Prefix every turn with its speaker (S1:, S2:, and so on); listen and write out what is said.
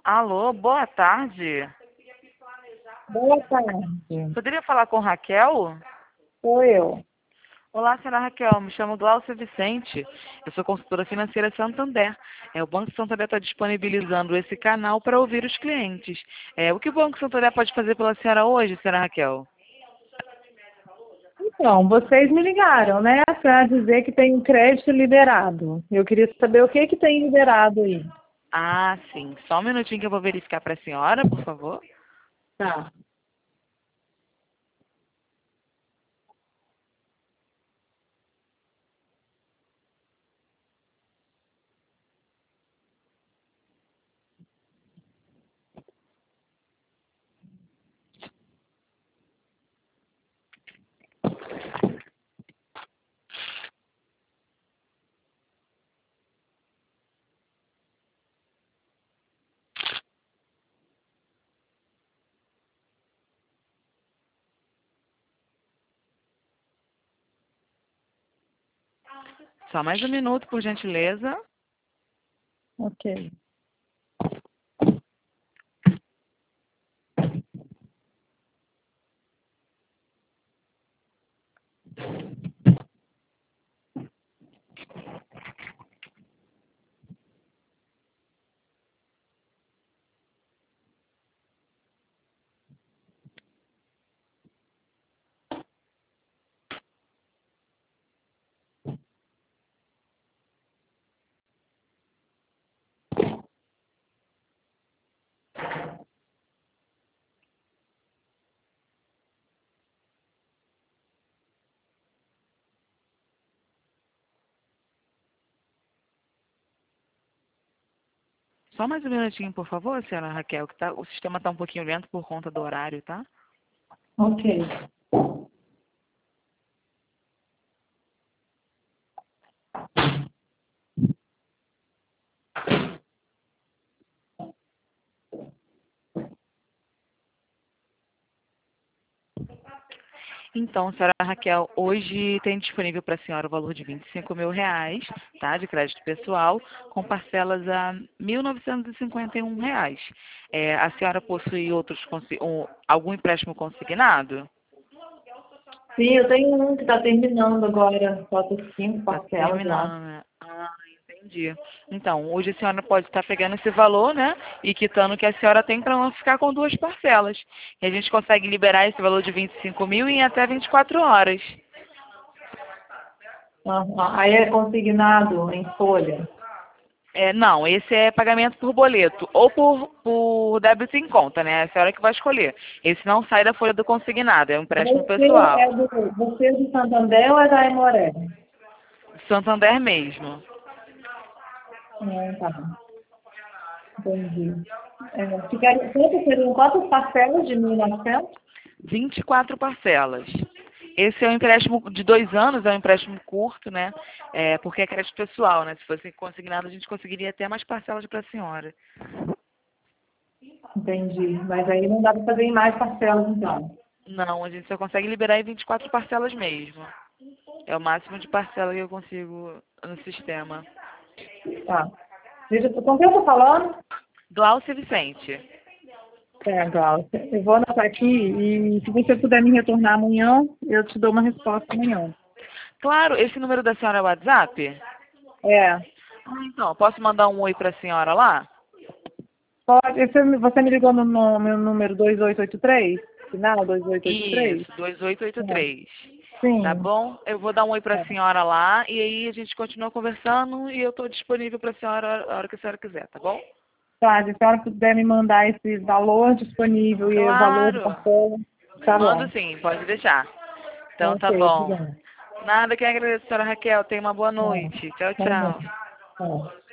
S1: Alô, boa tarde.
S2: Boa tarde.
S1: Poderia falar com Raquel?
S2: Sou eu.
S1: Olá, senhora Raquel. Me chamo Glaucia Vicente. Eu sou consultora financeira Santander. O Banco Santander está disponibilizando esse canal para ouvir os clientes. O que o Banco Santander pode fazer pela senhora hoje, senhora Raquel?
S2: Então, vocês me ligaram, né, para dizer que tem um crédito liberado. Eu queria saber o que que tem liberado aí.
S1: Ah, sim. Só um minutinho que eu vou verificar para a senhora, por favor.
S2: Tá.
S1: Só mais um minuto, por gentileza.
S2: Ok.
S1: Só mais um minutinho, por favor, senhora Raquel, que o sistema está um pouquinho lento por conta do horário, tá?
S2: Ok.
S1: Então, senhora Raquel, hoje tem disponível para a senhora o valor de R$ 25.000, tá, de crédito pessoal, com parcelas a R$ 1.951. A senhora possui algum empréstimo consignado?
S2: Sim, eu tenho um que está terminando agora. Falta 5
S1: Está
S2: parcelas lá.
S1: terminando, né? Ah, entendi. Então, hoje a senhora pode estar pegando esse valor, né, e quitando o que a senhora tem para não ficar com duas parcelas. E a gente consegue liberar esse valor de 25.000 em até 24 horas.
S2: Aham. Aí é consignado em folha.
S1: Não, esse é pagamento por boleto ou por débito em conta, né? A senhora que vai escolher. Esse não sai da folha do consignado, é um empréstimo pessoal.
S2: Você é do Santander ou é da Aimoré?
S1: Santander mesmo.
S2: Tá. Entendi. Seriam quantas parcelas de 1.900?
S1: 24 parcelas. Esse é um empréstimo de 2 anos, é um empréstimo curto, né? Porque é crédito pessoal, né? Se fosse consignado, a gente conseguiria até mais parcelas para a senhora.
S2: Entendi. Mas aí não dá para fazer em mais parcelas, então.
S1: Não, a gente só consegue liberar em 24 parcelas mesmo. É o máximo de parcela que eu consigo no sistema.
S2: Tá. Com quem eu estou falando?
S1: Glaucia Vicente.
S2: Glaucia. Eu vou anotar aqui e se você puder me retornar amanhã, eu te dou uma resposta amanhã.
S1: Claro, esse número da senhora é o WhatsApp?
S2: É.
S1: Então, posso mandar um oi para a senhora lá?
S2: Pode. Você me ligou no meu número 2883? Final 2883?
S1: Isso, 2883. Tá
S2: Sim.
S1: bom? Eu vou dar um oi para a
S2: É.
S1: senhora lá e aí a gente continua conversando e eu estou disponível para a senhora a hora que a senhora quiser, tá bom?
S2: Tá, se a senhora puder me mandar esse valor disponível e o valor de
S1: Claro.
S2: parcela, tá
S1: Mando
S2: bom.
S1: sim, pode deixar. Então tá
S2: Ok,
S1: bom.
S2: obrigada.
S1: Nada que agradecer, senhora Raquel. Tenha uma boa
S2: Tá,
S1: noite. Tchau,
S2: tá bom.
S1: tchau.
S2: Tá.